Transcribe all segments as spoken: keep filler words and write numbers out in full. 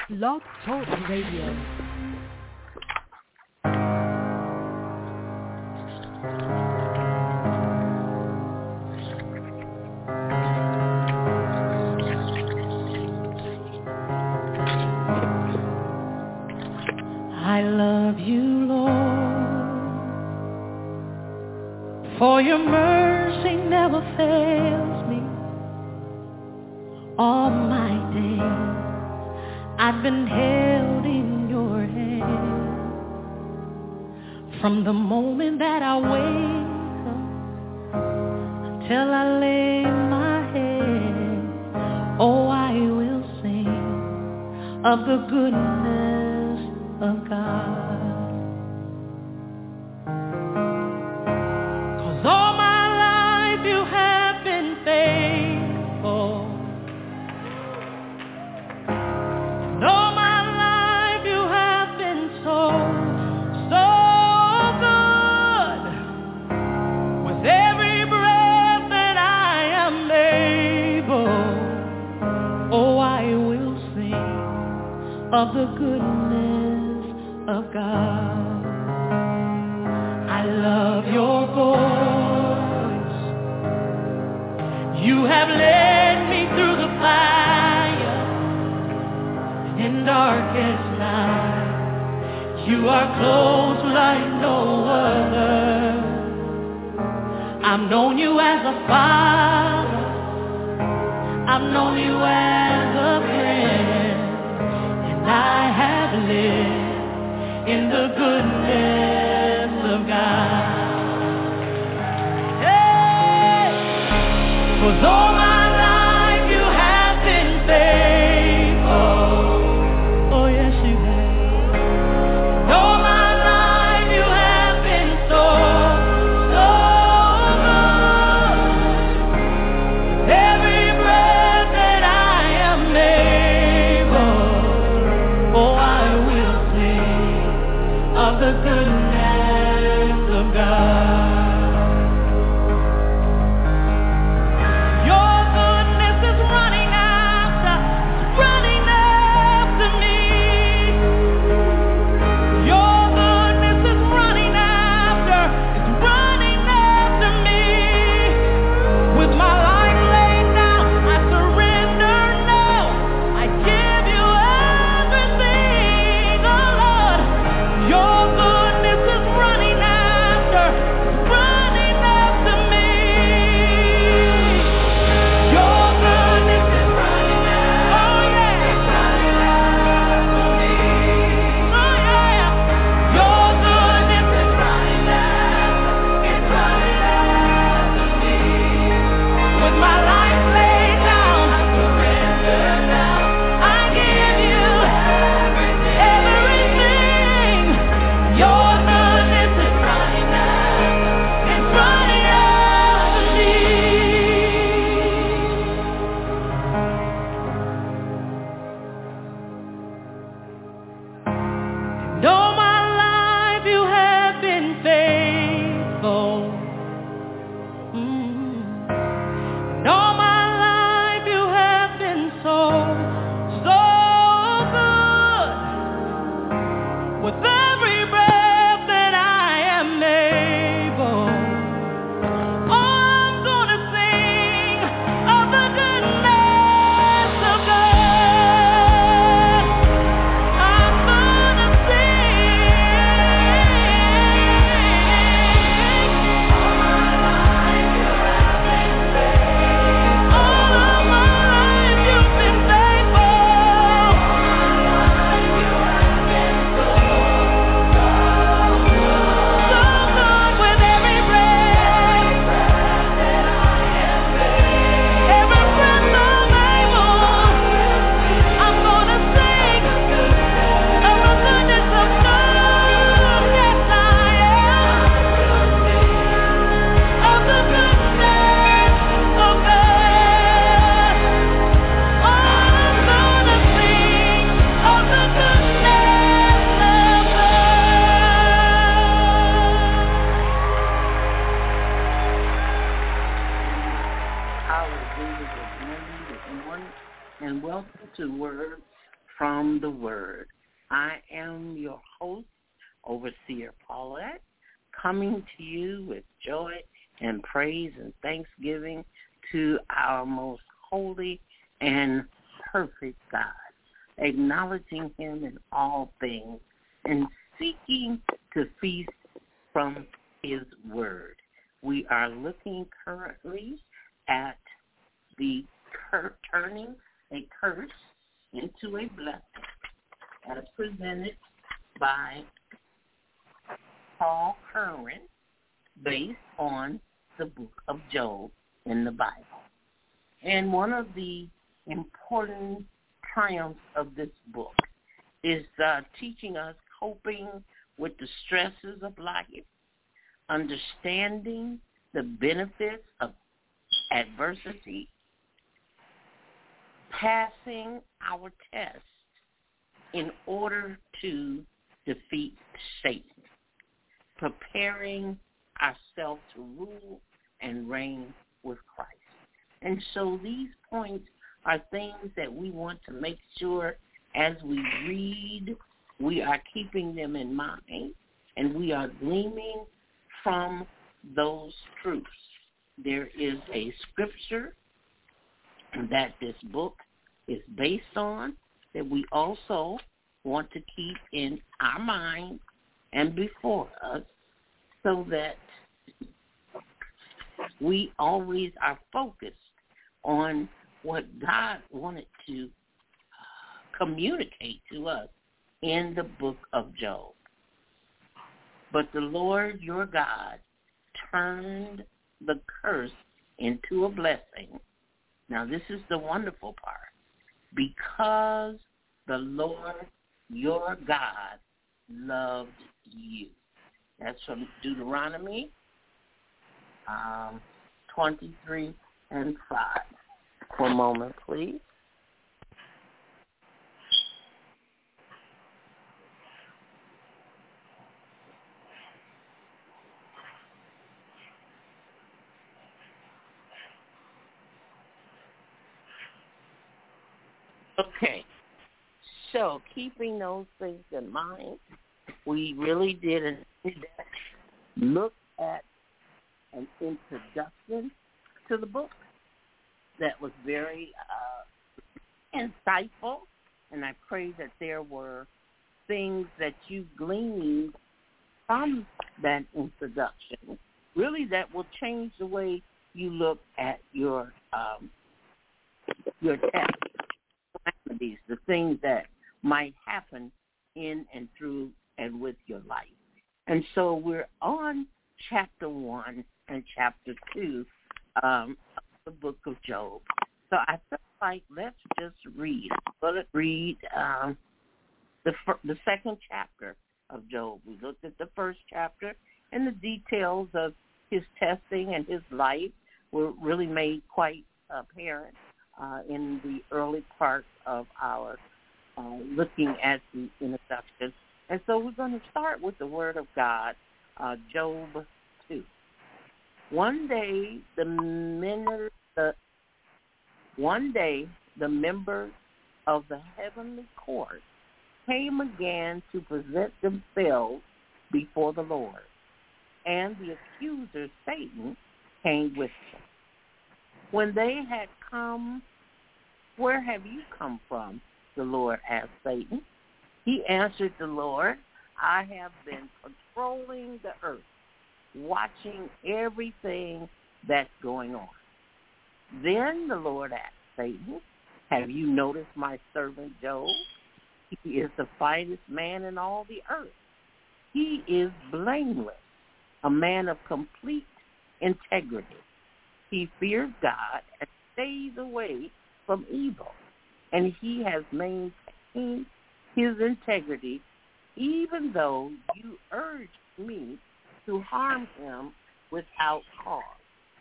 Blog Talk Radio. I love you, Lord, for your mercy never fails me. All my days I've been held in your hand. From the moment that I wake up until I lay my head, oh, I will sing of the goodness of God. 'Cause all my life you have been faithful. And all my life you have been so, so good. With every breath that I am able, oh, I will sing of the goodness of God. I love your voice. You have led me through the fire in darkest night. You are close like no other. I've known you as a father. I've known you as a friend. And I have lived in the goodness of God. Hey! 'Cause all my life you have been faithful. Oh yes you have. And all my life you have been so, so good. Every breath that I am able, oh I will sing of the goodness of God. Your goodness is running after, running after me. Your goodness is running after, it's running after me. With my life laid down, I surrender now. I give you everything, oh Lord. Your goodness is running after, it's running after me. Your goodness is running after, oh yeah, it's running after me. Oh yeah, your goodness is running after, it's running after me. With my life laid down, I surrender now. I give you everything, everything. Your goodness is running after, it's running after me. And all my life you have been faithful. Mm. And all my life you have been so, so good. With every breath that I am able, oh, I'm gonna sing of the goodness of God. I'm gonna sing. All my life you have been faithful. All of my life you've been faithful. All my life you have been so, so good. So good with every breath that I am able. Every breath I'm able, I'm gonna sing of the goodness of God. Yes, I am. Of the goodness of God. Oh, I'm gonna sing of the goodness of God. Hallelujah. Good morning, good morning, and welcome to Word from the Word. I am your host, Overseer Paulette, coming to you with joy and praise and thanksgiving to our most holy and perfect God, acknowledging him in all things and seeking to feast from his word. We are looking currently at the cur- turning a curse into a blessing as presented by Paul Curran based on the book of Job in the Bible. And one of the important triumphs of this book is uh, teaching us coping with the stresses of life, understanding the benefits of adversity, passing our tests in order to defeat Satan, preparing ourselves to rule and reign with Christ. And so these points are things that we want to make sure as we read, we are keeping them in mind and we are gleaming from those truths. There is a scripture that this book is based on that we also want to keep in our mind and before us so that we always are focused on what God wanted to uh, communicate to us in the book of Job. But the Lord your God turned the curse into a blessing. Now this is the wonderful part. Because the Lord your God loved you. That's from Deuteronomy um, twenty-three and five. For a moment, please. Okay, so keeping those things in mind, we really did an in-depth look at an introduction to the book that was very uh, insightful, and I pray that there were things that you gleaned from that introduction, really that will change the way you look at your um, your test. The things that might happen in and through and with your life. And so we're on chapter one and chapter two um, of the book of Job. So I felt like let's just read. Let's read um, the fir- the second chapter of Job. We looked at the first chapter, and the details of his testing and his life were really made quite apparent Uh, in the early part of our uh, looking at the introduction. And so we're going to start with the Word of God, uh, Job two. One day, the, men- the one day, the members of the heavenly court came again to present themselves before the Lord, and the accuser, Satan, came with them. When they had come, where have you come from? The Lord asked Satan. He answered the Lord, I have been patrolling the earth, watching everything that's going on. Then the Lord asked Satan, have you noticed my servant Job? He is the finest man in all the earth. He is blameless, a man of complete integrity. He fears God and stays away from evil, and he has maintained his integrity even though you urged me to harm him without cause.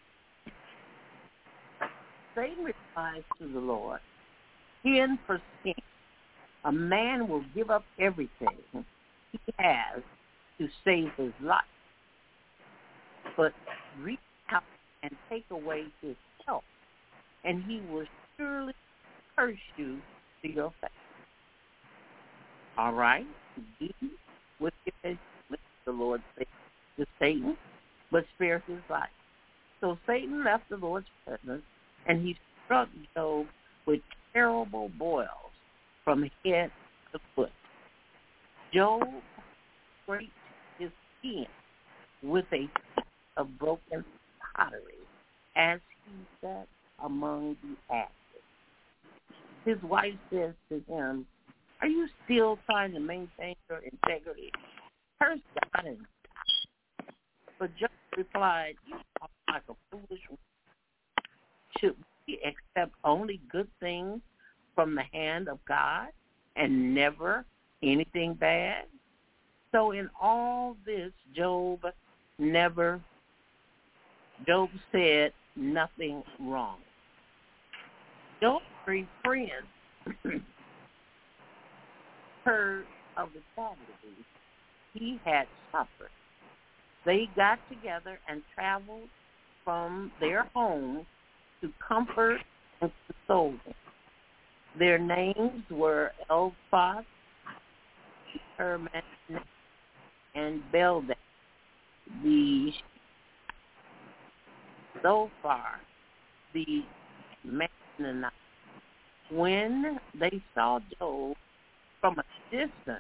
Satan replies to the Lord, ten for ten, a man will give up everything he has to save his life, but reach out and take away his health, and he will surely curse you to your face. All right? He would give the Lord to Satan, but spare his life. So Satan left the Lord's presence, and he struck Job with terrible boils from head to foot. Job scraped his skin with a piece of broken pottery as he sat among the ashes. His wife says to him, "Are you still trying to maintain your integrity? Curse God and die." But Job replied, "You talk like a foolish woman. Should we accept only good things from the hand of God and never anything bad?" So in all this, Job never, Job said nothing wrong. Job's three friends heard of the tragedy he had suffered. They got together and traveled from their home to comfort and console him. Their names were Eliphaz, Herman, and Bildad. The Zophar, the Manasseh. When they saw Job from a distance,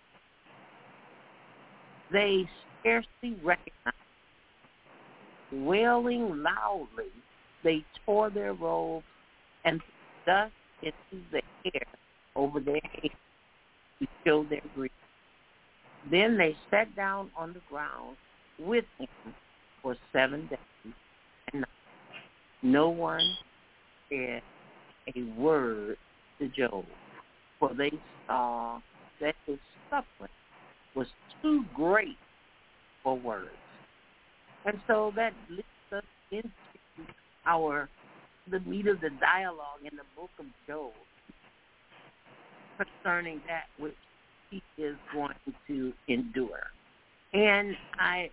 they scarcely recognized him. Wailing loudly, they tore their robes and dust into the air over their heads to show their grief. Then they sat down on the ground with him for seven days, and no one said a word to Job, for they saw that his suffering was too great for words. And so that leads us into our the meat of the dialogue in the book of Job concerning that which he is going to endure. And I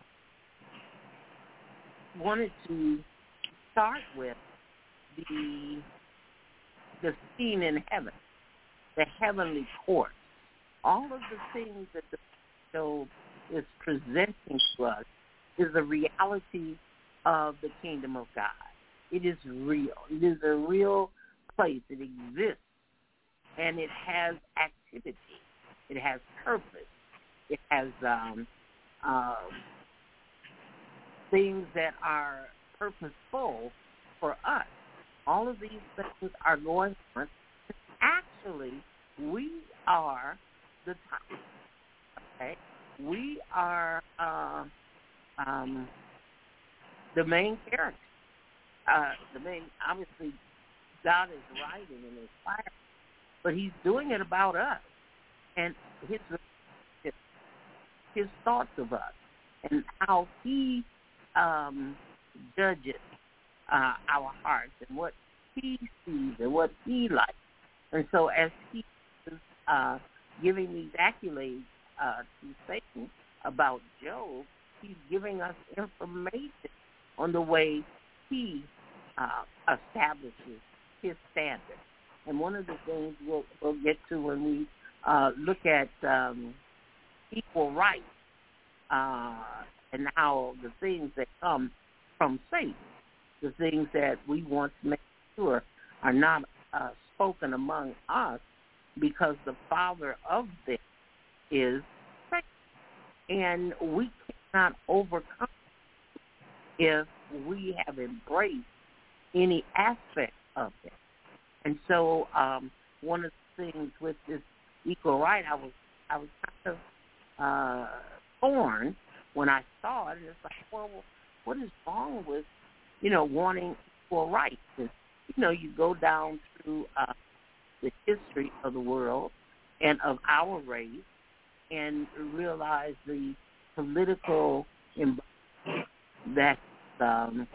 wanted to start with the the scene in heaven, the heavenly court. All of the things that the Job is presenting to us is the reality of the kingdom of God. It is real. It is a real place. It exists, and it has activity. It has purpose. It has um, uh, things that are purposeful for us. All of these things are going on. Actually, we are the topic. Okay, we are uh, um, the main character. Uh, the main, obviously, God is writing and inspiring, but He's doing it about us and His His thoughts of us and how He um, judges uh, our hearts and what He sees and what He likes. And so, as He is uh, giving these accolades uh, to Satan about Job, He's giving us information on the way He uh, establishes His standards. And one of the things we'll, we'll get to when we uh, look at um, equal rights uh, and how the things that come from Satan, the things that we want to make sure are not uh, spoken among us, because the father of this is Satan. And we cannot overcome if we have embraced any aspect of it. And so um, one of the things with this equal right, I was I was kind of uh, torn when I saw it. And it's like, well, what is wrong with, you know, wanting equal rights? And, you know, you go down through uh, the history of the world and of our race and realize the political environment that um,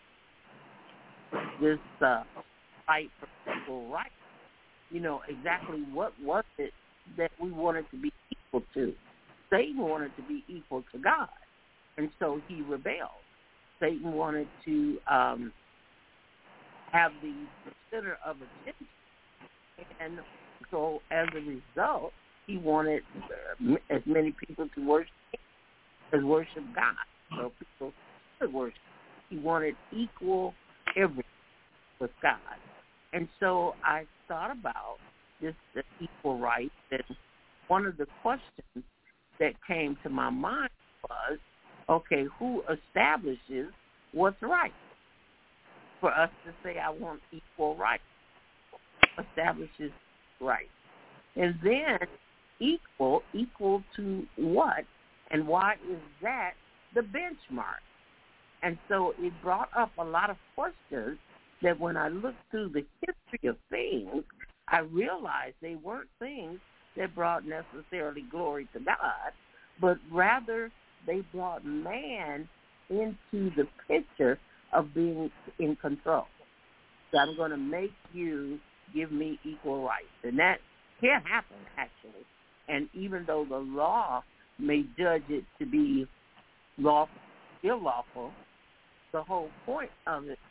this uh, fight for equal rights, you know, exactly what was it that we wanted to be equal to? Satan wanted to be equal to God, and so he rebelled. Satan wanted to um, have the center of attention, and so as a result, he wanted uh, as many people to worship as worship God. So people could worship. He wanted equal everything with God. And so I thought about this the equal rights, and one of the questions that came to my mind was, okay, who establishes what's right? For us to say, I want equal rights, establishes rights. And then equal, equal to what? And why is that the benchmark? And so it brought up a lot of questions that when I looked through the history of things, I realized they weren't things that brought necessarily glory to God, but rather they brought man into the picture of being in control. So I'm going to make you give me equal rights. And that can happen, actually. And even though the law may judge it to be lawful, illlawful, the whole point of it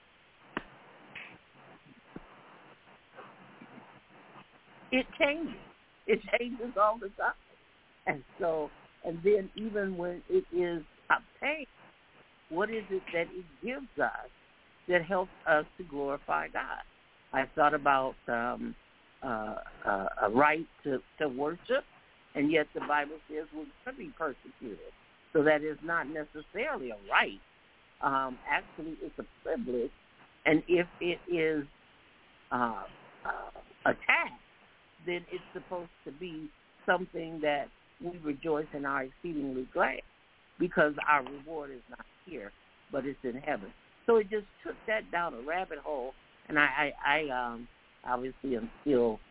it changes. It changes all the time. And so, and then even when it is obtained, what is it that it gives us that helps us to glorify God? I thought about um, uh, uh, a right to, to worship, and yet the Bible says we're going to be persecuted. So that is not necessarily a right. Um, actually, it's a privilege, and if it is uh, uh, attacked, then it's supposed to be something that we rejoice and are exceedingly glad, because our reward is not here, but it's in heaven. So it just took that down a rabbit hole, and I, I, I um, obviously am still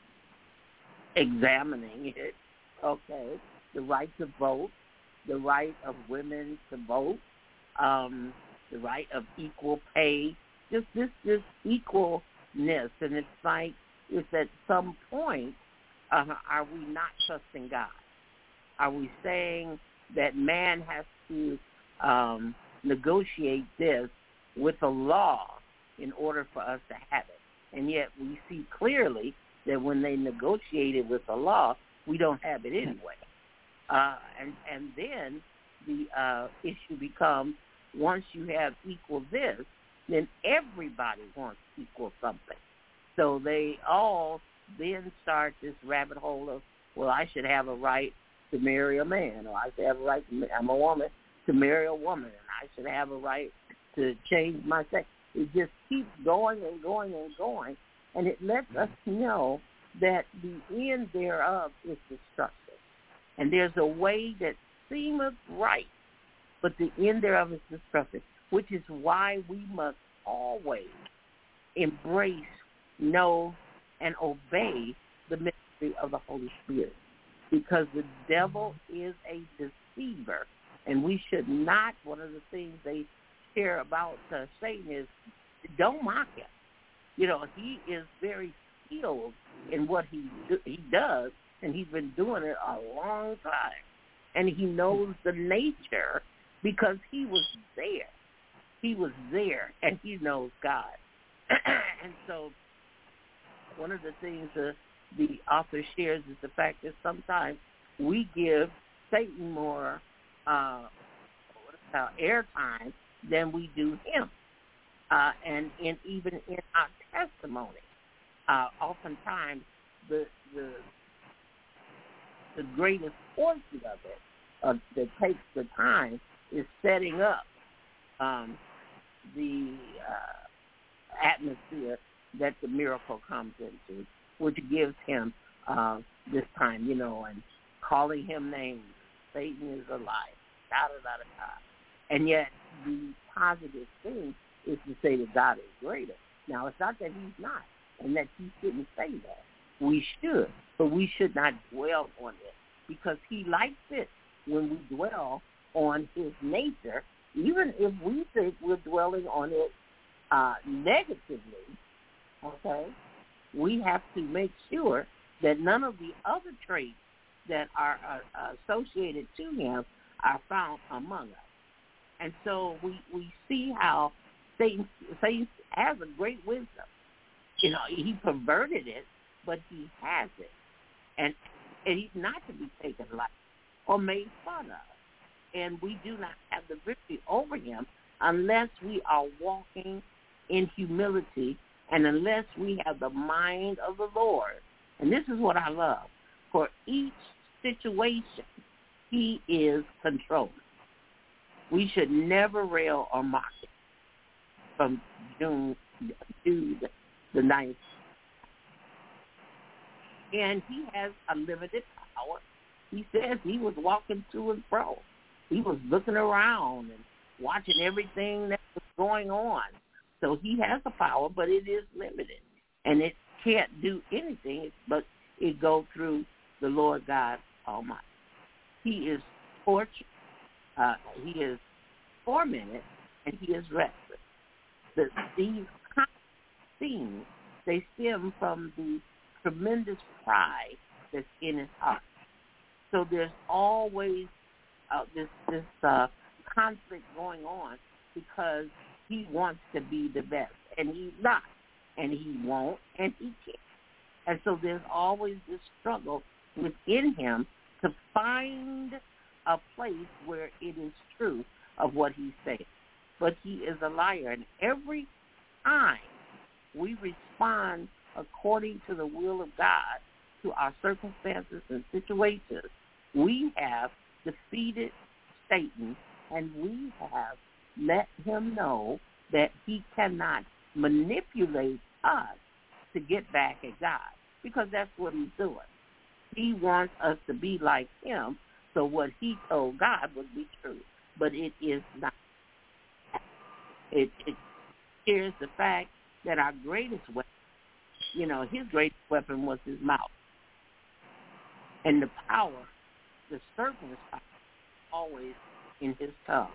examining it. Okay, the right to vote, the right of women to vote, um, the right of equal pay, just this, this equalness. And it's like, it's at some point, uh, are we not trusting God? Are we saying that man has to um, negotiate this with a law in order for us to have it? And yet we see clearly that when they negotiate it with a law, we don't have it anyway. Uh, and, and then the uh, issue becomes, once you have equal this, then everybody wants equal something. So they all then start this rabbit hole of, well, I should have a right to marry a man, or I should have a right to, I'm a woman, to marry a woman, and I should have a right to change my sex. It just keeps going and going and going, and it lets us know that the end thereof is destruction. And there's a way that seemeth right, but the end thereof is destruction, which is why we must always embrace, know, and obey the mystery of the Holy Spirit, because the devil is a deceiver, and we should not, one of the things they share about uh, Satan is, don't mock him. You know, he is very skilled in what he do, he does, and he's been doing it a long time. And he knows the nature because he was there. He was there, and he knows God. And so one of the things uh, the author shares is the fact that sometimes we give Satan more uh, uh, airtime than we do him. Uh, and in, even in our testimony, uh, oftentimes the, the the greatest portion of it uh, that takes the time is setting up um, the uh, atmosphere that the miracle comes into, which gives him uh, this time, you know, and calling him names. Satan is a liar, da da da da da. And yet the positive thing is to say that God is greater. Now, it's not that he's not, and that you shouldn't say that. We should, but we should not dwell on it, because he likes it when we dwell on his nature, even if we think we're dwelling on it uh, negatively, okay? We have to make sure that none of the other traits that are uh, associated to him are found among us. And so we, we see how Satan, Satan has a great wisdom. You know, he perverted it, but he has it. And and he's not to be taken lightly or made fun of. And we do not have the victory over him unless we are walking in humility and unless we have the mind of the Lord. And this is what I love. For each situation, he is controlling. We should never rail or mock it. From June, Jude the ninth. And he has a limited power. He says he was walking to and fro. He was looking around and watching everything that was going on. So he has a power, but it is limited. And it can't do anything but it go through the Lord God Almighty. He is tortured. Uh, he is tormented, and he is restless. The, these things, they stem from the tremendous pride that's in his heart. So there's always uh, this this uh, conflict going on because he wants to be the best, and he's not, and he won't, and he can't. And so there's always this struggle within him to find a place where it is true of what he's saying. But he is a liar, and every time we respond according to the will of God to our circumstances and situations, we have defeated Satan, and we have let him know that he cannot manipulate us to get back at God, because that's what he's doing. He wants us to be like him, so what he told God would be true, but it is not. It, it here's the fact that our greatest weapon, you know, his greatest weapon was his mouth. And the power, the serpent's power, always in his tongue.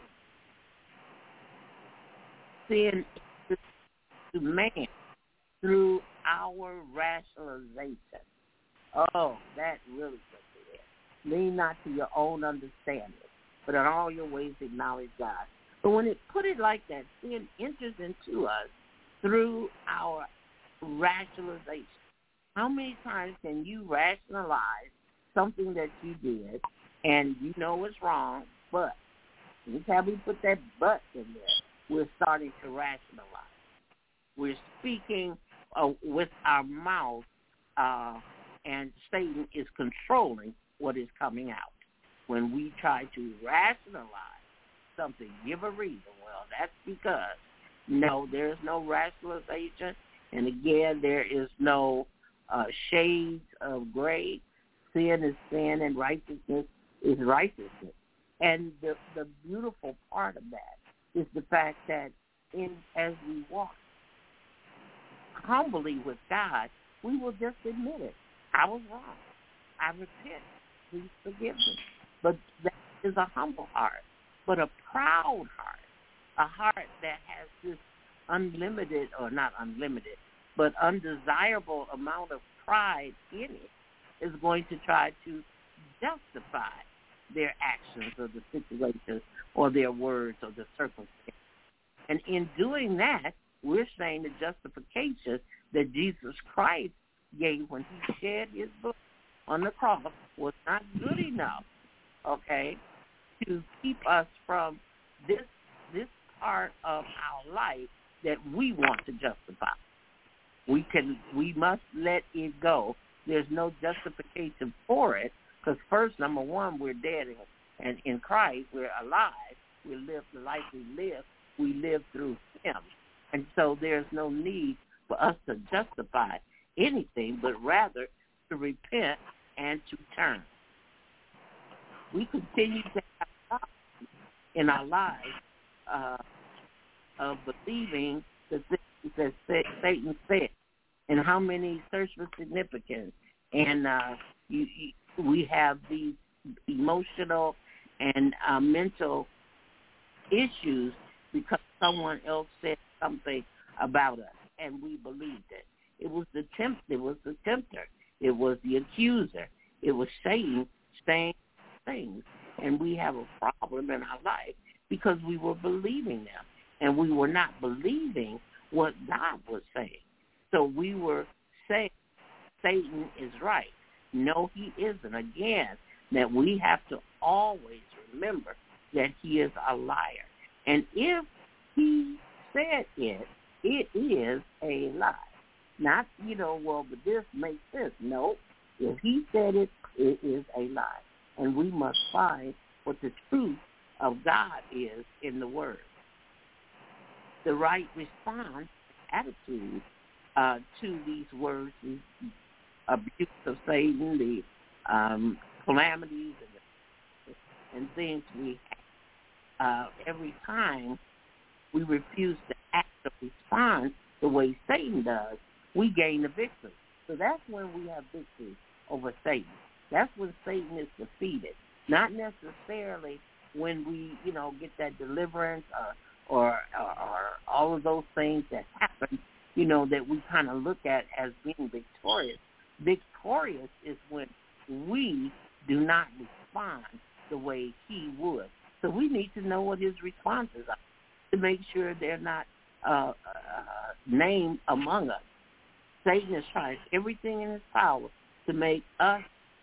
Sin is to man through our rationalization. Oh, that really gets it. Lean not to your own understanding, but in all your ways acknowledge God. But when it put it like that, sin enters into us through our rationalization. How many times can you rationalize something that you did and you know it's wrong, but anytime we put that but in there, we're starting to rationalize. We're speaking uh, with our mouth, uh, and Satan is controlling what is coming out. When we try to rationalize something, give a reason, well, that's because, no, there's no rationalization, and again, there is no uh, shades of gray. Sin is sin, and righteousness is righteousness. And the, the beautiful part of that is the fact that in as we walk humbly with God, we will just admit it. I was wrong. I repent. Please forgive me. But that is a humble heart. But a proud heart, a heart that has this unlimited, or not unlimited, but undesirable amount of pride in it, is going to try to justify their actions or the situations or their words or the circumstances. And in doing that, we're saying the justification that Jesus Christ gave when he shed his blood on the cross was not good enough, okay, to keep us from this this part of our life that we want to justify. We can we must let it go. There's no justification for it, because first, number one, we're dead, and in Christ we're alive. We live the life we live. We live through him. And so there's no need for us to justify anything, but rather to repent and to turn. We continue to have problems in our lives uh, of believing the things that Satan said, and how many search for significance. And uh, you, you, we have these emotional and uh, mental issues because someone else said something about us, and we believed it. It was the tempt. It was the tempter. It was the accuser. It was Satan saying things, and we have a problem in our life because we were believing them, and we were not believing what God was saying. So we were saying Satan is right. No, he isn't. Again, that we have to always remember that he is a liar. And if he said it, it is a lie. Not, you know, well, but this makes sense. No, if he said it, it is a lie. And we must find what the truth of God is in the Word. The right response, attitude uh, to these words, the abuse of Satan, the um, calamities and, the, and things we have, uh, every time we refuse to act or respond the way Satan does, we gain the victory. So that's when we have victory over Satan. That's when Satan is defeated. Not necessarily when we, you know, get that deliverance or, or, or, or all of those things that happen, you know, that we kind of look at as being victorious. Victorious is when we do not respond the way he would. So we need to know what his responses are to make sure they're not uh, uh, named among us. Satan is trying everything in his power to make us,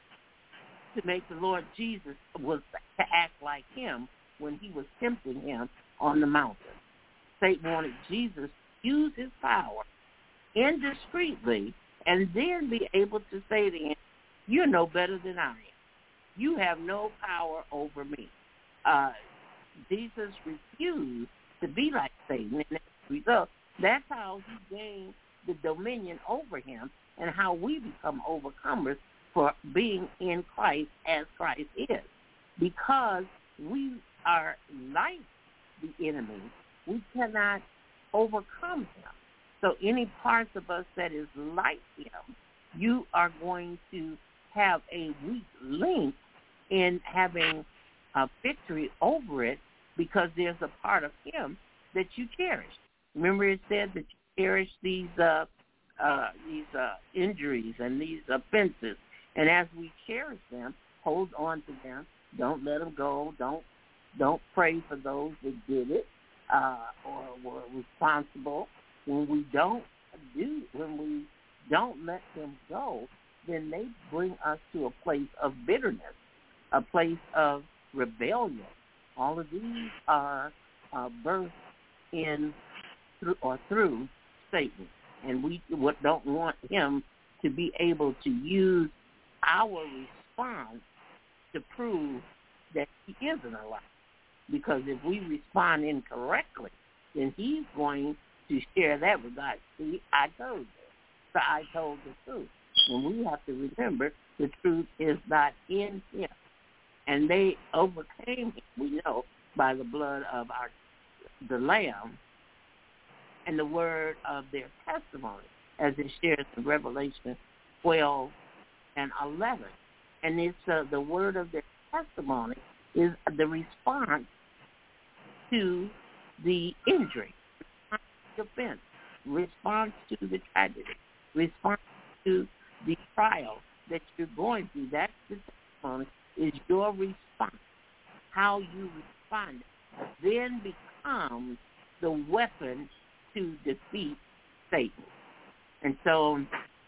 to make the Lord Jesus was to act like him when he was tempting him on the mountain. Satan wanted Jesus to use his power indiscreetly and then be able to say to him, you're no better than I am. You have no power over me. Uh, Jesus refused to be like Satan, and as a result, that's how he gained the dominion over him and how we become overcomers for being in Christ as Christ is. Because we are like the enemy, we cannot overcome him. So any parts of us that is like him, you are going to have a weak link in having a victory over it because there's a part of him that you cherish. Remember it said that you cherish these uh, uh, these uh, injuries and these offenses. And as we cherish them, hold on to them. Don't let them go. Don't don't pray for those that did it uh, or were responsible. When we don't do, when we don't let them go, then they bring us to a place of bitterness, a place of rebellion. All of these are uh, birthed in through, or through Satan, and we don't want him to be able to use our response to prove that he isn't a liar. Because if we respond incorrectly, then he's going to share that with God. See, I told you. So I told the truth. And we have to remember the truth is not in him. And they overcame him, we know, by the blood of our the Lamb and the word of their testimony, as it shares in Revelation twelve and eleven. And it's uh, the word of their testimony is the response to the injury, response to the offense, response to the tragedy, response to the trial that you're going through. That's the testimony, is your response. How you respond then becomes the weapon to defeat Satan. And so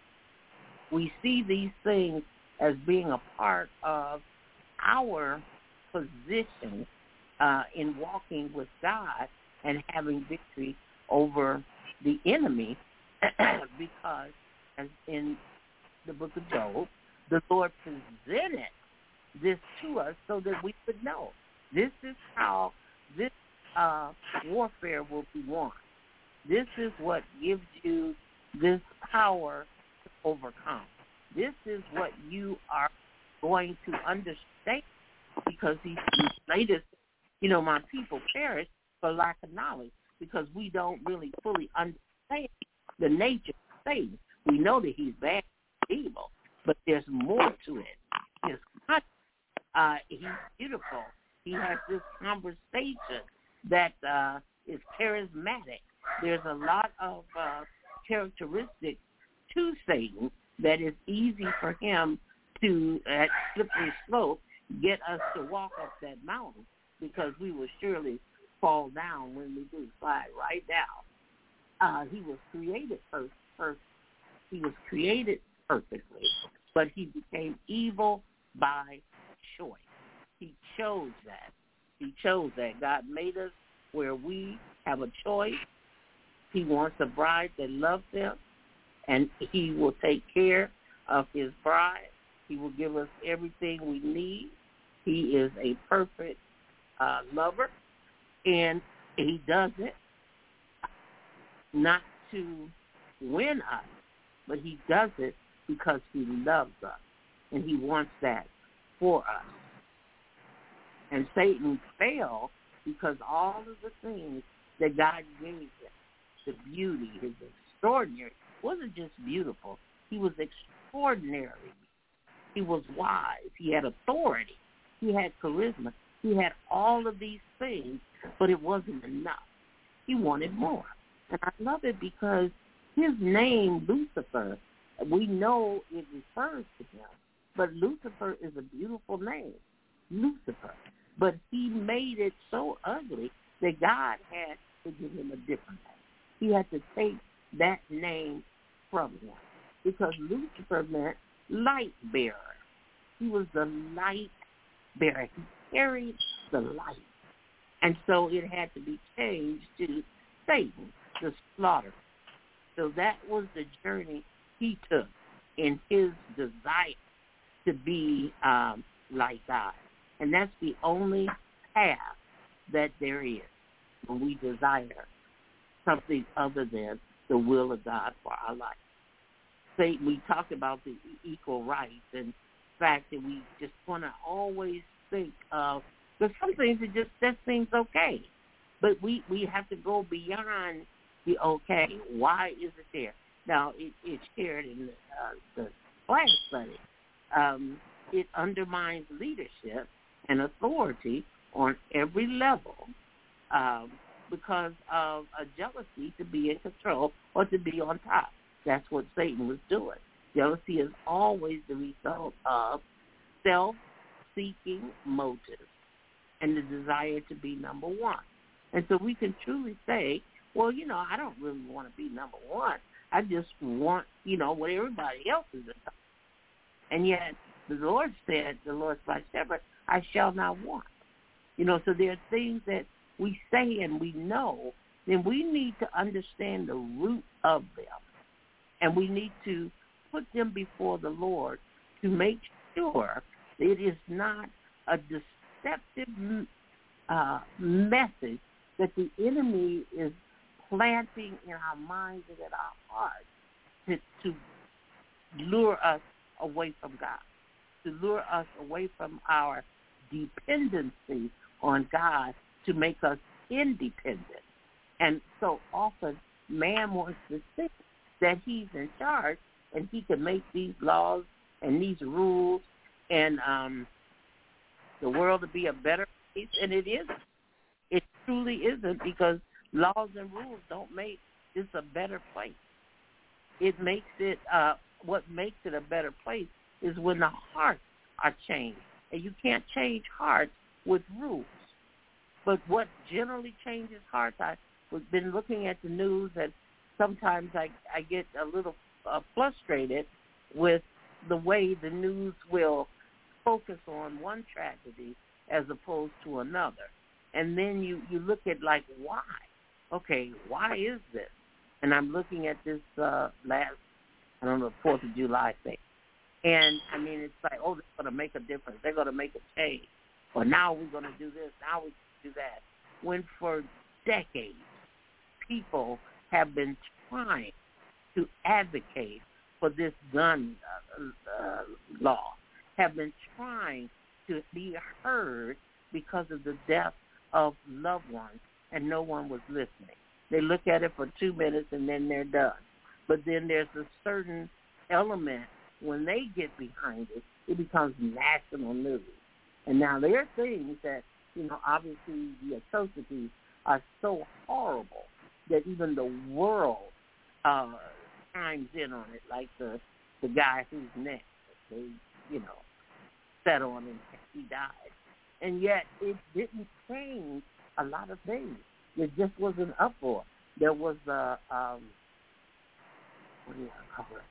we see these things as being a part of our position uh, in walking with God and having victory over the enemy because, as in the book of Job, the Lord presented this to us so that we could know. This is how this uh, warfare will be won. This is what gives you this power to overcome. This is what you are going to understand, because he stated, you know, my people perish for lack of knowledge, because we don't really fully understand the nature of Satan. We know that he's bad and evil, but there's more to it. His uh, he's beautiful. He has this conversation that uh, is charismatic. There's a lot of uh, characteristics to Satan that is easy for him to, at slippery slope, get us to walk up that mountain, because we will surely fall down when we do, slide right down. Uh, he was created first, first. He was created perfectly, but he became evil by choice. He chose that. He chose that. God made us where we have a choice. He wants a bride that loves him, and he will take care of his bride. He will give us everything we need. He is a perfect uh, lover, and he does it not to win us, but he does it because he loves us, and he wants that for us. And Satan failed because all of the things that God gave him, the beauty, his extraordinary, wasn't just beautiful. He was extraordinary. He was wise. He had authority. He had charisma. He had all of these things, but it wasn't enough. He wanted more. And I love it because his name, Lucifer, we know it refers to him, but Lucifer is a beautiful name, Lucifer. But he made it so ugly that God had to give him a different name. He had to take that name from him because Lucifer meant light bearer. He was the light bearer. He carried the light. And so it had to be changed to Satan, the slaughterer. So that was the journey he took in his desire to be um, like God. And that's the only path that there is when we desire something other than the will of God for our life. Satan, we talked about the equal rights and the fact that we just want to always think of, because some things it just that seems okay, but we, we have to go beyond the okay. Why is it there? Now, it, it's shared in the, uh, the class study. Um, it undermines leadership and authority on every level um, because of a jealousy to be in control or to be on top. That's what Satan was doing. Jealousy is always the result of self-seeking motives and the desire to be number one. And so we can truly say, well, you know, I don't really want to be number one. I just want, you know, what everybody else is about. And yet the Lord said, the Lord's my shepherd, I shall not want. You know, so there are things that we say and we know, then we need to understand the root of them. And we need to put them before the Lord to make sure that it is not a deceptive uh, message that the enemy is planting in our minds and in our hearts to, to lure us away from God, to lure us away from our dependency on God to make us independent. And so often man wants to think that he's in charge and he can make these laws and these rules and um, the world to be a better place, and it isn't. It truly isn't, because laws and rules don't make this a better place. It makes it, uh, what makes it a better place is when the hearts are changed. And you can't change hearts with rules. But what generally changes hearts, I've been looking at the news, and sometimes I, I get a little uh, frustrated with the way the news will focus on one tragedy as opposed to another. And then you, you look at, like, why? Okay, why is this? And I'm looking at this uh, last, I don't know, fourth of July thing. And, I mean, it's like, oh, they're going to make a difference. They're going to make a change. Or now we're going to do this. Now we do that. When for decades, people have been trying to advocate for this gun uh, uh, law, have been trying to be heard because of the death of loved ones, and no one was listening. They look at it for two minutes and then they're done. But then there's a certain element, when they get behind it, it becomes national news. And now there are things that, you know, obviously the atrocities are so horrible that even the world uh, chimes in on it, like the the guy whose neck they, you know, set on and he died. And yet it didn't change a lot of things. It just was an uproar. There was a, um, what do you call it?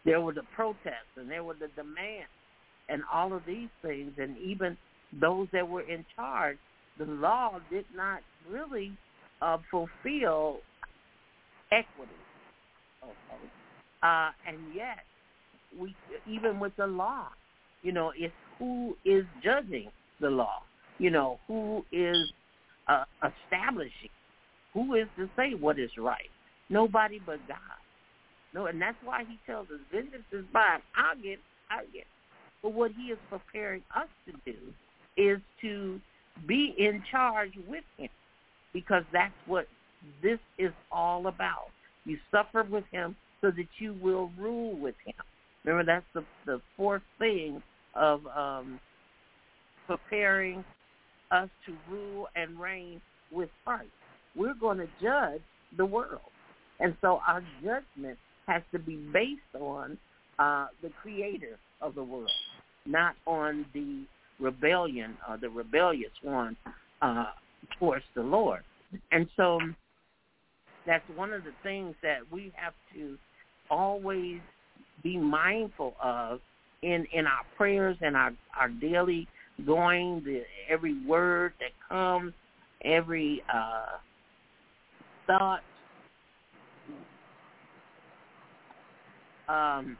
There were the protests, and there were the demands, and all of these things, and even those that were in charge, the law did not really uh, fulfill equity. Okay, uh, and yet we, even with the law, you know, it's who is judging the law. You know, who is uh, establishing, who is to say what is right? Nobody but God. No, and that's why he tells us, vengeance is mine. I'll get, I'll get. But what he is preparing us to do is to be in charge with him, because that's what this is all about. You suffer with him so that you will rule with him. Remember, that's the, the fourth thing of um, preparing us to rule and reign with Christ. We're going to judge the world. And so our judgment has to be based on uh, the creator of the world, not on the rebellion or the rebellious one uh, towards the Lord. And so that's one of the things that we have to always be mindful of in, in our prayers and our, our daily going, the, every word that comes, every uh, thought, um,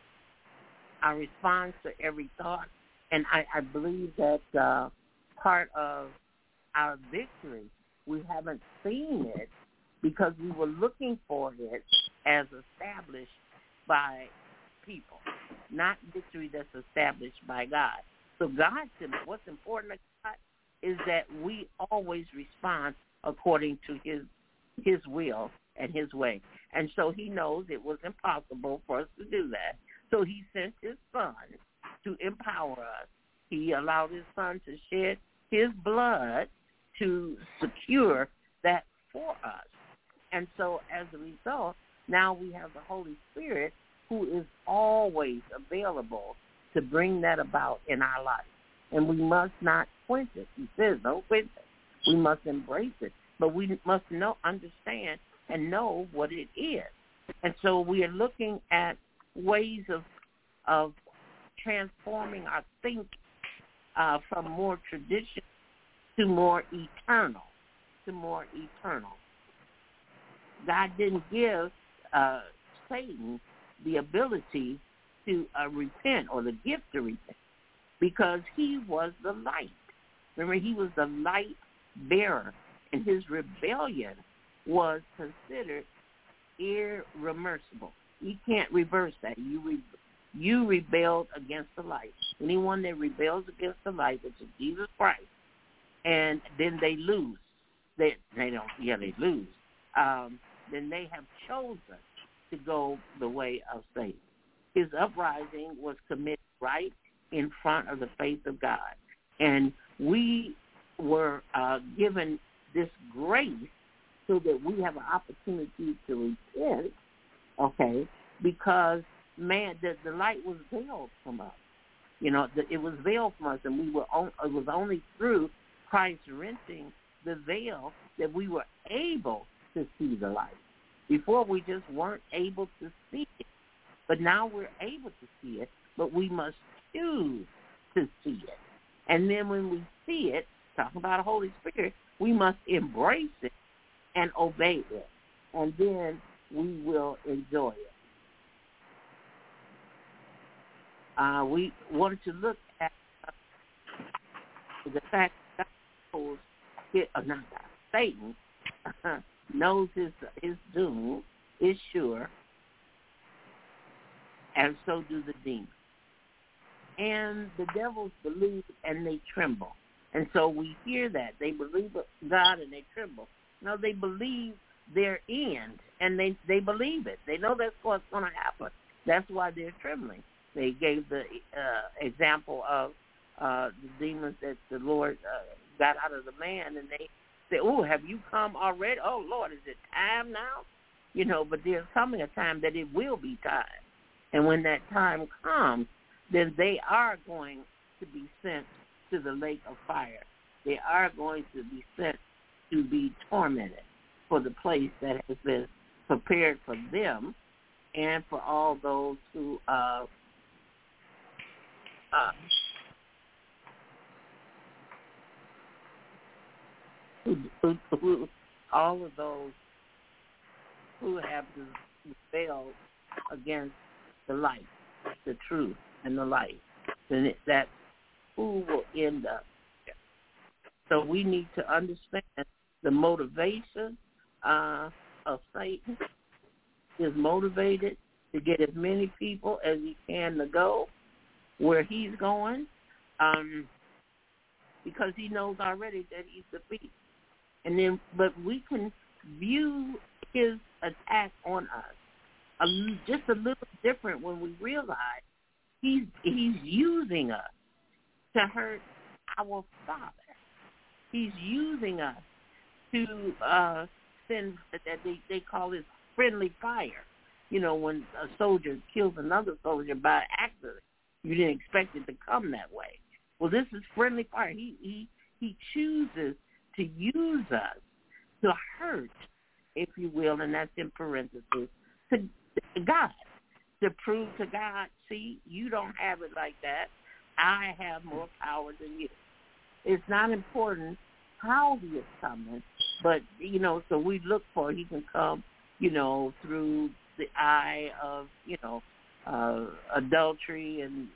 our response to every thought. And I, I believe that uh, part of our victory, we haven't seen it because we were looking for it as established by people, not victory that's established by God. So God, what's important to God is that we always respond according to his his will and his way. And so he knows it was impossible for us to do that. So he sent his son to empower us. He allowed his son to shed his blood to secure that for us. And so as a result, now we have the Holy Spirit who is always available to bring that about in our life. And we must not quench it. He says, don't quench it. We must embrace it. But we must know, understand, and know what it is. And so we are looking at ways of of transforming our thinking uh, from more tradition to more eternal, to more eternal. God didn't give uh, Satan the ability to uh, repent or the gift to repent because he was the light. Remember, he was the light bearer, and his rebellion was considered irreversible. You can't reverse that. You re- you rebelled against the light. Anyone that rebels against the light, which is Jesus Christ, and then they lose. They they don't. Yeah, they lose. Um, then they have chosen to go the way of Satan. His uprising was committed right in front of the face of God, and we were uh, given this grace so that we have an opportunity to repent, okay, because, man, the, the light was veiled from us. You know, the, it was veiled from us, and we were on, it was only through Christ renting the veil that we were able to see the light. Before, we just weren't able to see it. But now we're able to see it, but we must choose to see it. And then when we see it, talking about the Holy Spirit, we must embrace it and obey it. And then we will enjoy it. Uh, we wanted to look at uh, the fact that God knows, uh, not God, Satan uh, knows his, his doom is sure, and so do the demons. And the devils believe and they tremble. And so we hear that. They believe God and they tremble. No, they believe their end, and they, they believe it. They know that's what's going to happen. That's why they're trembling. They gave the uh, example of uh, the demons that the Lord uh, got out of the man, and they say, oh, have you come already? Oh, Lord, is it time now? You know, but there's coming a time that it will be time. And when that time comes, then they are going to be sent to the lake of fire. They are going to be sent to be tormented for the place that has been prepared for them and for all those who uh, uh, who, who, who, all of those who have rebelled against the light, the truth, and the light, then it, that's who will end up there. So we need to understand the motivation uh, of Satan is motivated to get as many people as he can to go where he's going, um, because he knows already that he's defeated. And then, but we can view his attack on us a, just a little different when we realize he's he's using us to hurt our Father. He's using us to uh, send that they, they call it friendly fire. You know, when a soldier kills another soldier by accident, you didn't expect it to come that way. Well, this is friendly fire. He he he chooses to use us to hurt, if you will, and that's in parentheses, to, to God, to prove to God, see, you don't have it like that. I have more power than you. It's not important how he is coming, but, you know, so we look for he can come, you know, through the eye of, you know, uh, adultery and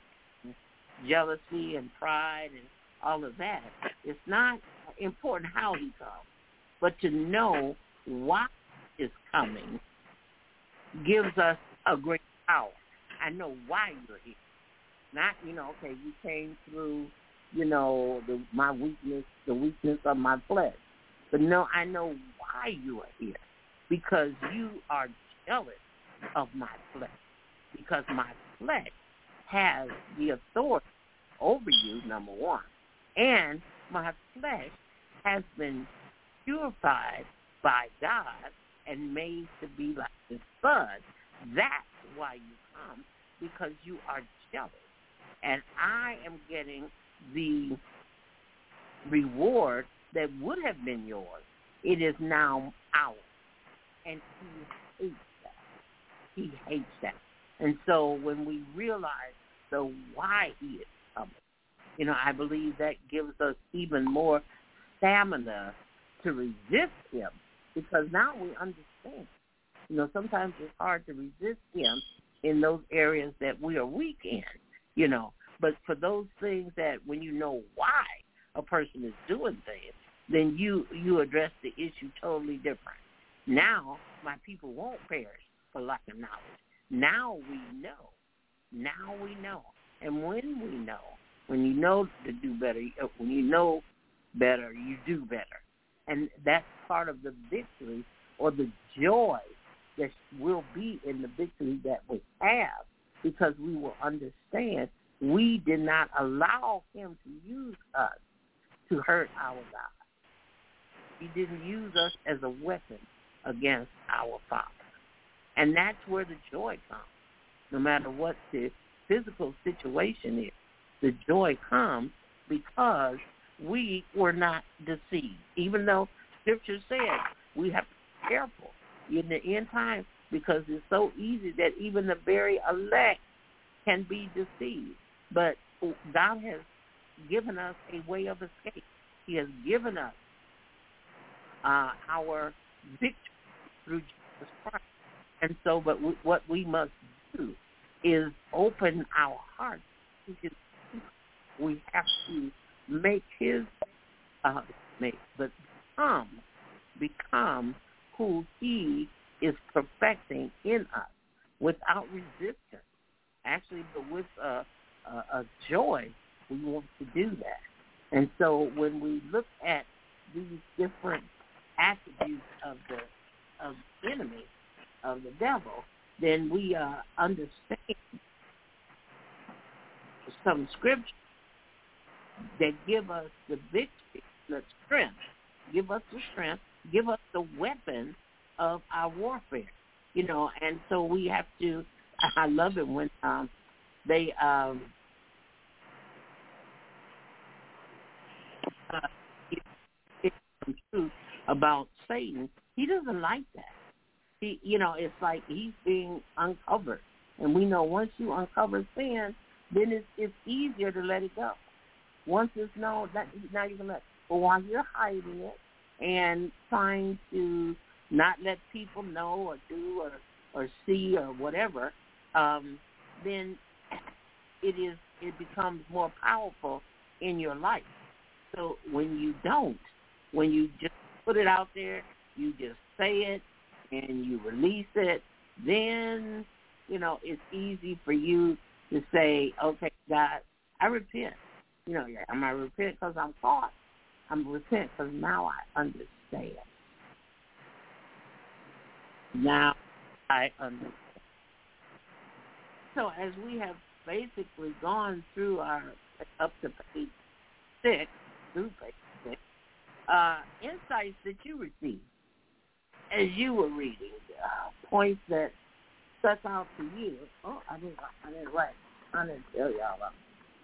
jealousy and pride and all of that. It's not important how he comes, but to know why is coming gives us a great power. I know why you're here. Not, you know, okay, you came through, you know, the, my weakness, the weakness of my flesh. But no, I know why you are here. Because you are jealous of my flesh. Because my flesh has the authority over you, number one. And my flesh has been purified by God and made to be like his son. That's why you come, because you are jealous. And I am getting the reward that would have been yours. It is now ours. And he hates that. He hates that. And so when we realize the why he is coming, you know, I believe that gives us even more stamina to resist him, because now we understand. You know, sometimes it's hard to resist him in those areas that we are weak in, you know. But for those things that when you know why a person is doing things, then you, you address the issue totally different. Now my people won't perish for lack of knowledge. Now we know. Now we know. And when we know, when you know to do better, when you know better, you do better. And that's part of the victory or the joy that will be in the victory that we have, because we will understand we did not allow him to use us to hurt our God. He didn't use us as a weapon against our Father. And that's where the joy comes. No matter what the physical situation is, the joy comes because we were not deceived. Even though Scripture says we have to be careful in the end time, because it's so easy that even the very elect can be deceived. But God has given us a way of escape. He has given us uh, our victory through Jesus Christ. And so, but we, what we must do is open our hearts to his people. We have to make his, uh, make, but become, become who he is perfecting in us without resistance. Actually, but with a, a, a joy, we want to do that. And so when we look at these different attributes of the of the enemy, of the devil, then we uh, understand some scriptures that give us the victory, the strength, give us the strength, give us the weapon of our warfare, you know. And so we have to, I love it when um, they um, uh, it, it's some truth about Satan. He doesn't like that. he, you know, it's like he's being uncovered. And we know once you uncover sin, then it's, it's easier to let it go. Once it's known, that, now you can let. But while you're hiding it and trying to not let people know or do or, or see or whatever, um, then it is it becomes more powerful in your life. So when you don't, when you just put it out there, you just say it and you release it, then, you know, it's easy for you to say, okay, God, I repent. You know, yeah, I'm going to repent because I'm caught. I'm going to repent because now I understand. Now I understand. So as we have basically gone through our, up to page six, through page six, uh, insights that you received as you were reading, uh, points that stuck out to you. Oh, I didn't, I didn't write. I didn't tell y'all about.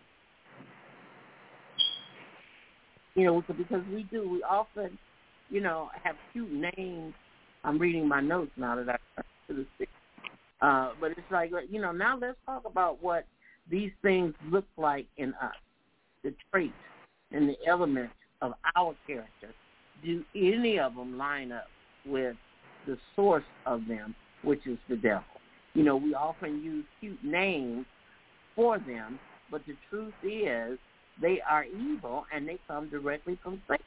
You know, because we do, we often, you know, have cute names. I'm reading my notes now that I got to the six. Uh, but it's like, you know, now let's talk about what these things look like in us, the traits and the elements of our character. Do any of them line up with the source of them, which is the devil? You know, we often use cute names for them, but the truth is they are evil and they come directly from Satan.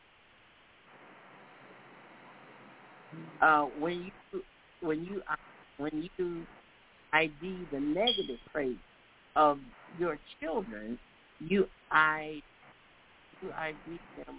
Uh, when you when you when you I D the negative traits of your children, you I you I D them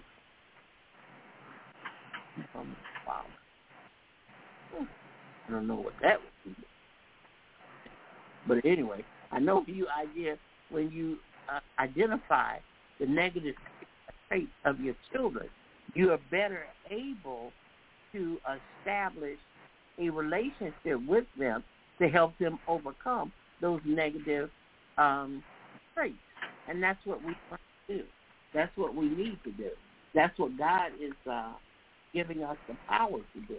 from the Father. I don't know what that would be, but anyway, I know you idea when you uh, identify the negative traits of your children, you are better able to establish a relationship with them to help them overcome those negative um, traits. And that's what we want to do. That's what we need to do. That's what God is uh, giving us the power to do.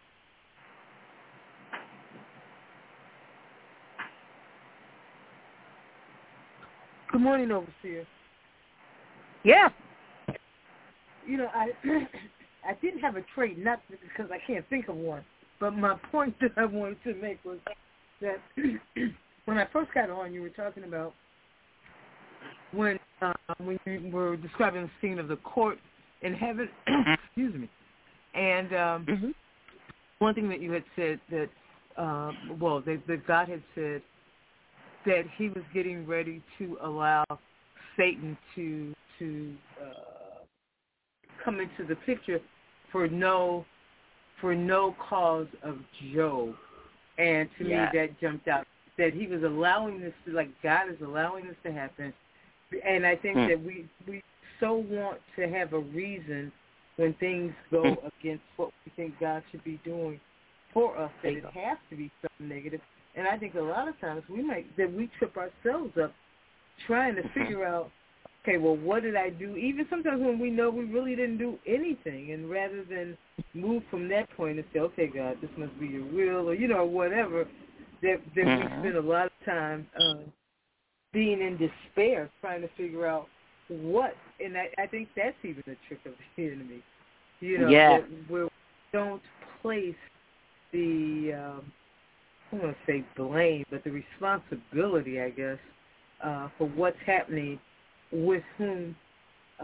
Good morning, Overseer. Yeah. You know, I I didn't have a trait, not because I can't think of one, but my point that I wanted to make was that when I first got on, you were talking about when uh, when you were describing the scene of the court in heaven. Excuse me. And um, mm-hmm. one thing that you had said that, uh, well, that, that God had said that he was getting ready to allow Satan to to uh, come into the picture for no for no cause of Job. And to yeah. me, that jumped out. That he was allowing this to, like, God is allowing this to happen. And I think hmm. that we, we so want to have a reason when things go hmm. against what we think God should be doing for us, that it has to be something negative. And I think a lot of times we might, that we trip ourselves up trying to mm-hmm. figure out, okay, well, what did I do? Even sometimes when we know we really didn't do anything, and rather than move from that point and say, okay, God, this must be your will, or, you know, whatever, that, that mm-hmm. we spend a lot of time uh, being in despair trying to figure out what, and I, I think that's even a trick of the enemy, you know, yeah. that we don't place the, um, I don't want to say blame, but the responsibility, I guess, uh, for what's happening with whom, uh,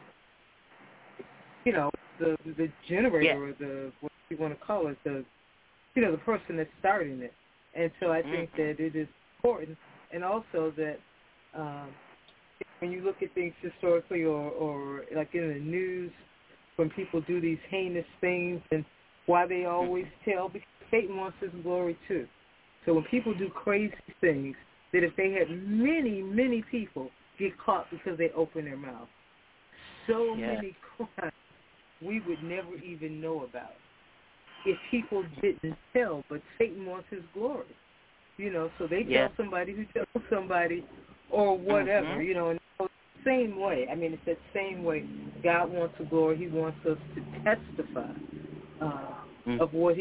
you know, the the generator yeah. or the, what you want to call it, the, you know, the person that's starting it. And so I think mm-hmm. that it is important, and also that um, when you look at things historically or, or like in the news, when people do these heinous things, and why they always tell, because Satan wants his glory too. So when people do crazy things, that if they had many, many people get caught because they open their mouth, so yeah. many crimes we would never even know about if people didn't tell. But Satan wants his glory, you know. So they yeah. tell somebody who tells somebody, or whatever, mm-hmm. you know. And the same way. I mean, it's that same way. God wants the glory. He wants us to testify uh, mm-hmm. of what He does,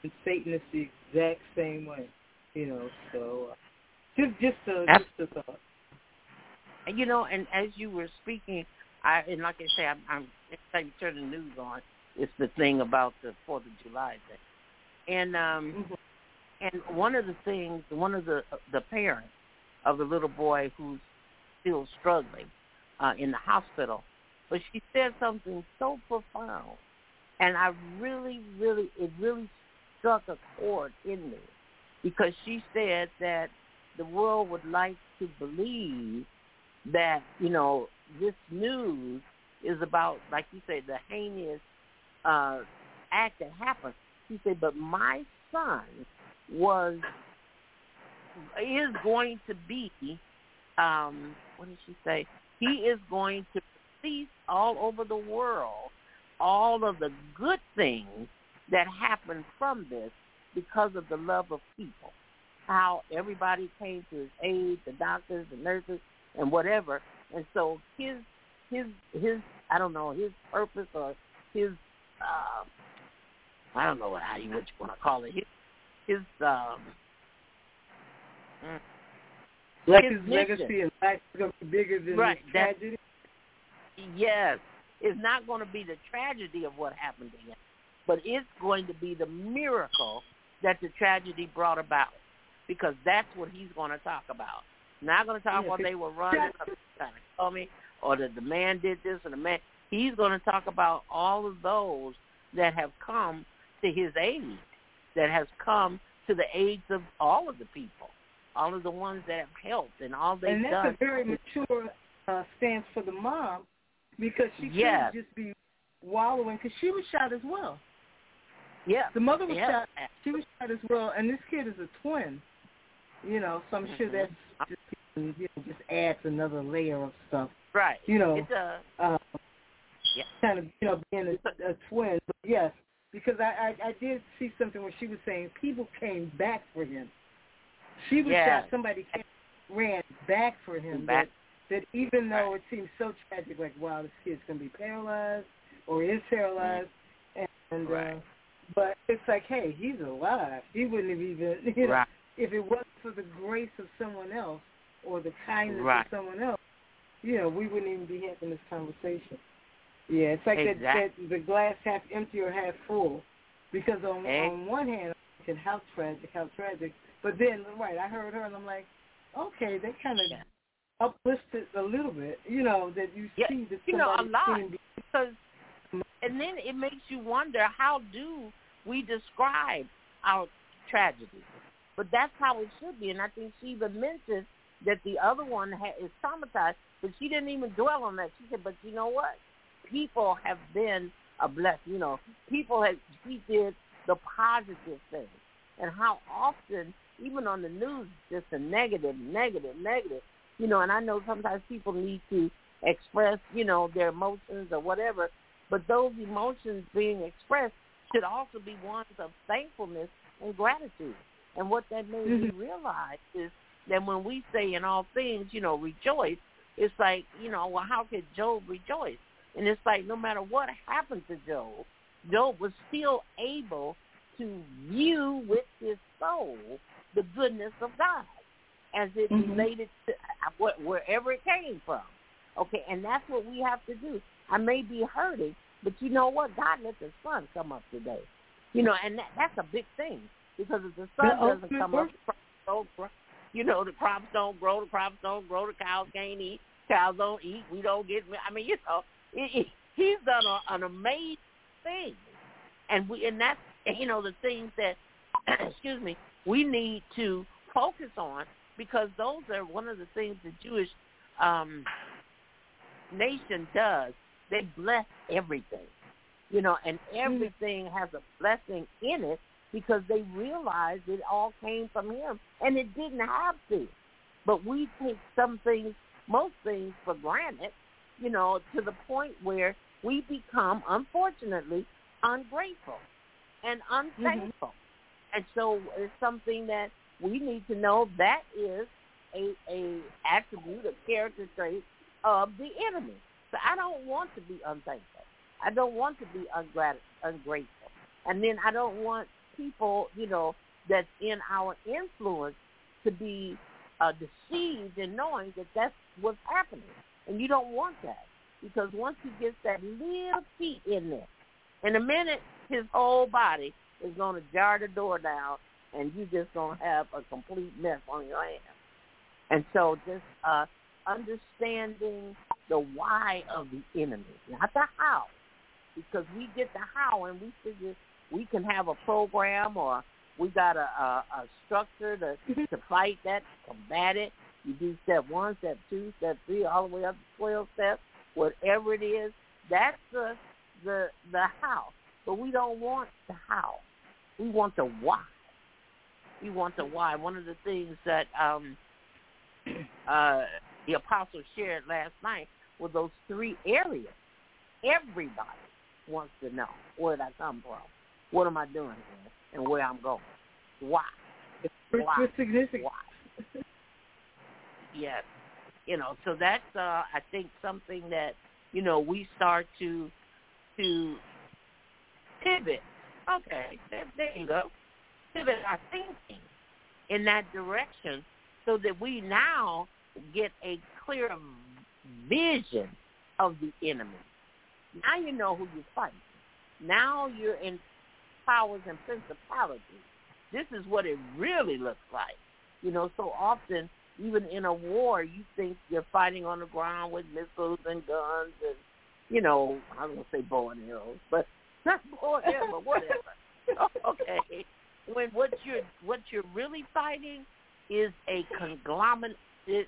and Satan is the exact same way. You know, so uh, just just a That's, just a thought. you know, and as you were speaking, I and like I say, I'm, I'm every time you turn the news on, it's the thing about the Fourth of July thing, and um, Mm-hmm. and one of the things, one of the the parents of the little boy who's still struggling uh, in the hospital, but she said something so profound, and I really, really, it really struck a chord in me, because she said that the world would like to believe that, you know, this news is about, like you said, the heinous uh, act that happened. She said, but my son was, is going to be, um, what did she say? He is going to release all over the world all of the good things that happened from this because of the love of people. How everybody came to his aid, the doctors, the nurses, and whatever. And so his, his, his, I don't know, his purpose or his, uh, I don't know what how you what you want to call it. His, his um, Like his, his, his legacy and life is going to be bigger than right, this tragedy. Yes, it's not going to be the tragedy of what happened to him, but it's going to be the miracle that the tragedy brought about, because that's what he's going to talk about. Not going to talk Yeah, about they were running, or trying to kill me, or that the man did this and the man. He's going to talk about all of those that have come to his aid, that has come to the aids of all of the people, all of the ones that have helped and all they've and that's done. a very mature uh, stance for the mom, because she Yes. couldn't just be wallowing, because she was shot as well. Yeah. The mother was yeah. shot. She was shot as well, and this kid is a twin. You know, so I'm sure that's just, you know, just adds another layer of stuff. Right. You know, It's a uh, yeah. kind of, you know, being a, a twin. But yes, because I, I, I did see something where she was saying people came back for him. She was Yeah. shot. Somebody came, ran back for him. Back. That, that even though Right. it seems so tragic, like, wow, this kid's going to be paralyzed or is paralyzed, mm. and right. uh, but it's like, hey, he's alive. He wouldn't have even, you know, right. if it wasn't for the grace of someone else or the kindness right. of someone else, you know, we wouldn't even be having this conversation. Yeah, it's like exactly. that, that the glass half empty or half full. Because on Hey. on one hand, I said, how tragic, how tragic. But then, right, I heard her and I'm like, okay, they kind of Yeah. uplifted a little bit, you know, that you Yeah, see that you know, a somebody lot, can be. because, and then it makes you wonder, how do we describe our tragedy? But that's how it should be, and I think she even mentioned that the other one ha- is traumatized, but she didn't even dwell on that. She said, but you know what? People have been a blessing. You know, people have, she did the positive thing, and how often, even on the news, just a negative, negative, negative. You know, and I know sometimes people need to express, you know, their emotions or whatever, but those emotions being expressed should also be ones of thankfulness and gratitude. And what that made me realize is that when we say in all things, you know, rejoice, it's like, you know, well, how could Job rejoice? And it's like no matter what happened to Job, Job was still able to view with his soul the goodness of God as it Mm-hmm. related to what, wherever it came from. Okay, and that's what we have to do. I may be hurting, but you know what? God let the sun come up today. You know, and that, that's a big thing, because if the sun The doesn't come up, the crops don't grow. You know, the crops don't grow, the crops don't grow, the cows can't eat, cows don't eat, we don't get, I mean, you know, it, it, he's done a, an amazing thing. And we, and that's, you know, the things that, excuse me, we need to focus on, because those are one of the things the Jewish um, nation does. They bless everything, you know, and everything has a blessing in it, because they realize it all came from him, and it didn't have to. But we take some things, most things, for granted, you know, to the point where we become, unfortunately, ungrateful and unthankful. Mm-hmm. And so it's something that we need to know that is a, a attribute, a character trait of the enemy. So I don't want to be unthankful. I don't want to be ungrat- ungrateful. And then I don't want people, you know, that's in our influence to be uh, deceived in knowing that that's what's happening. And you don't want that, because once he gets that little feet in there, in a minute, his whole body is going to jar the door down, and you're just going to have a complete mess on your hands. And so just uh, understanding the why of the enemy, not the how, because we get the how and we figure we can have a program or we got a, a, a structure to, to fight that, to combat it. You do step one, step two, step three, all the way up to twelve steps, whatever it is. That's the the the how. But we don't want the how. We want the why. We want the why. One of the things that um, uh, the apostle shared last night were those three areas. Everybody wants to know, where did I come from? What am I doing here? And where I'm going? Why? Why? What's significant? Why? Yes. You know, so that's, uh, I think, something that, you know, we start to to pivot. Okay, there, there you go. Pivot our thinking in that direction so that we now get a clear vision of the enemy. Now you know who you're fighting. Now you're in powers and principalities. This is what it really looks like. You know, so often, even in a war, you think you're fighting on the ground with missiles and guns and, you know, I was going to say bow and arrows, but not bow and arrows, but whatever. Okay. When what you're, what you're really fighting is a conglomerate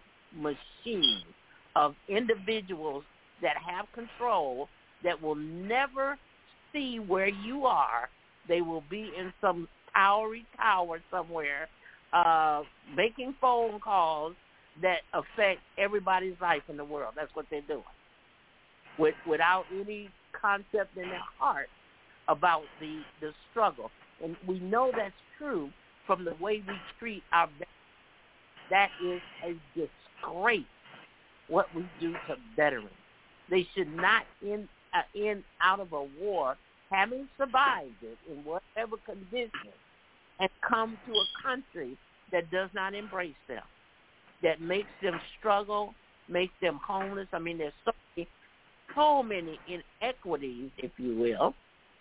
machine of individuals that have control that will never see where you are. They will be in some towery tower somewhere uh, making phone calls that affect everybody's life in the world. That's what they're doing. With, without any concept in their heart about the, the struggle. And we know that's true from the way we treat our veterans. That is a disgrace, what we do to veterans. They should not end, uh, end out of a war having survived it in whatever condition and come to a country that does not embrace them, that makes them struggle, makes them homeless. I mean, there's so many, so many inequities, if you will,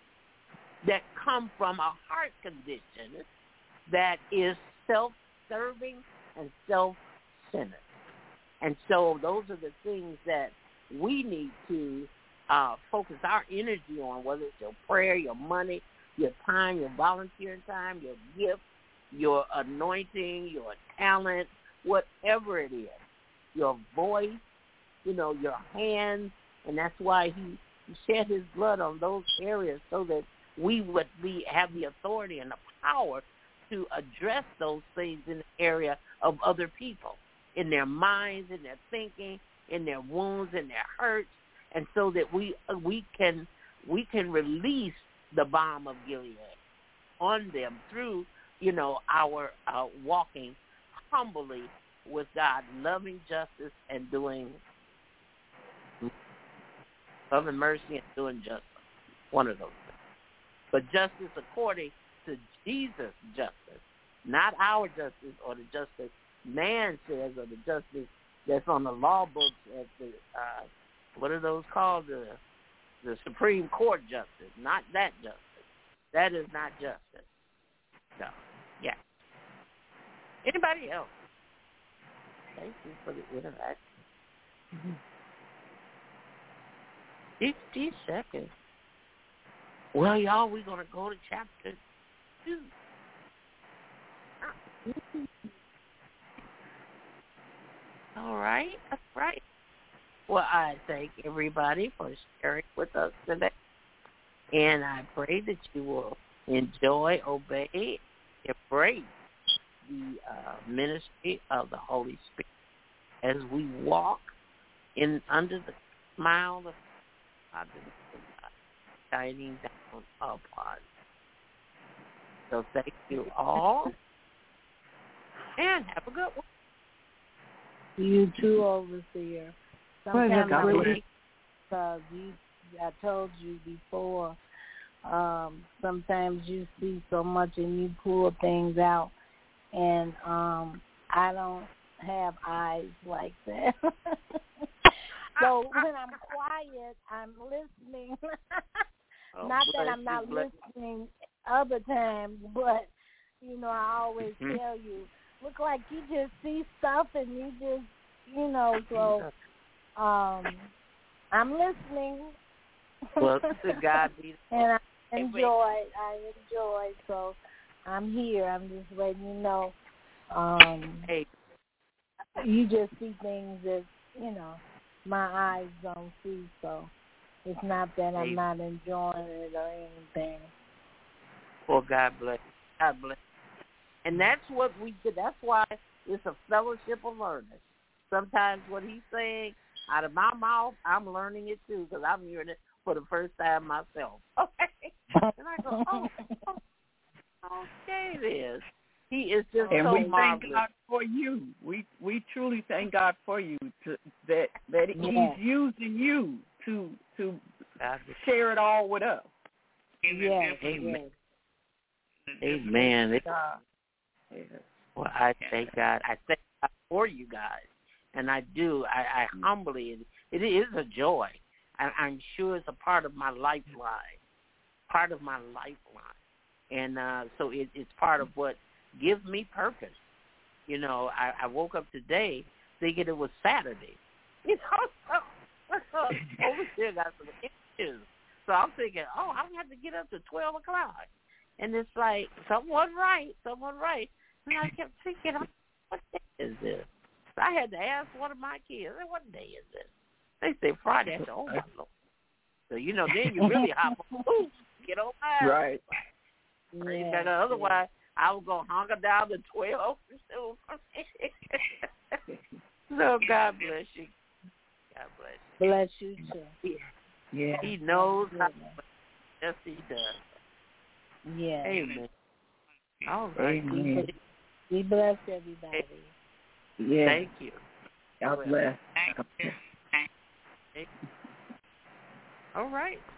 that come from a heart condition that is self-serving and self-centered. And so those are the things that we need to uh, focus our energy on, whether it's your prayer, your money, your time, your volunteering time, your gift, your anointing, your talent, whatever it is, your voice, you know, your hands. And that's why he shed his blood on those areas so that we would be have the authority and the power to address those things in the area of other people, in their minds, in their thinking, in their wounds, in their hurts, and so that we we can we can release the balm of Gilead on them through, you know, our uh, walking humbly with God, loving justice and doing love and mercy and doing justice. One of those things. But justice according to Jesus' justice, not our justice or the justice man says or the justice that's on the law books at the, uh, what are those called? The, the Supreme Court justice, not that justice. That is not justice. So, yeah. Anybody else? Thank you for the interaction. Mm-hmm. fifty seconds. Well, y'all, we're going to go to chapter two. All right. That's right. Well, I thank everybody for sharing with us today. And I pray that you will enjoy, obey, embrace the uh, ministry of the Holy Spirit as we walk in under the smile of God shining down upon. So thank you all, and have a good one. You too, overseer. Sometimes I really, uh, you, I told you before, um, sometimes you see so much and you pull things out, and um, I don't have eyes like that. So when I'm quiet, I'm listening. Oh, not that bless I'm you, not bless listening other times, but, you know, I always Mhm. tell you, look like you just see stuff and you just, you know, so um, I'm listening. Well, to God be the And I Hey, wait. enjoy, I enjoy, so I'm here. I'm just letting you know. Um, Hey, you just see things that, you know, my eyes don't see, so it's not that I'm Hey. not enjoying it or anything. well, God bless. God bless. And that's what we did. That's why it's a fellowship of learners. Sometimes what he's saying out of my mouth, I'm learning it too because I'm hearing it for the first time myself. Okay. And I go, oh, oh okay, it is. He is just And so we thank marvelous. God for you. We we truly thank God for you to, that that Yeah. He's using you to to God, share it all with us. Yes, Amen. yes. Amen. It- God. Yes. Well, I thank God. I thank God for you guys, and I do. I, I humbly. It is a joy. I, I'm sure it's a part of my lifeline, part of my lifeline, and uh, so it, it's part of what gives me purpose. You know, I, I woke up today thinking it was Saturday. You know, so, so overseer got some issues, so I'm thinking, oh, I'm gonna have to get up to twelve o'clock, and it's like someone right, someone right. And I kept thinking, what day is this? So I had to ask one of my kids, what day is this? They say Friday. I said, oh, my Lord. So, you know, then you really hop on, ooh, get on by. Right. Praise Yeah, God. Otherwise, I was going to hunker down to twelve. So God bless you. God bless you. Bless you too. Yeah. He knows how to Yes, he does. Yeah. Amen. All right. Amen. We bless everybody. Yeah. Thank you. God bless. All right.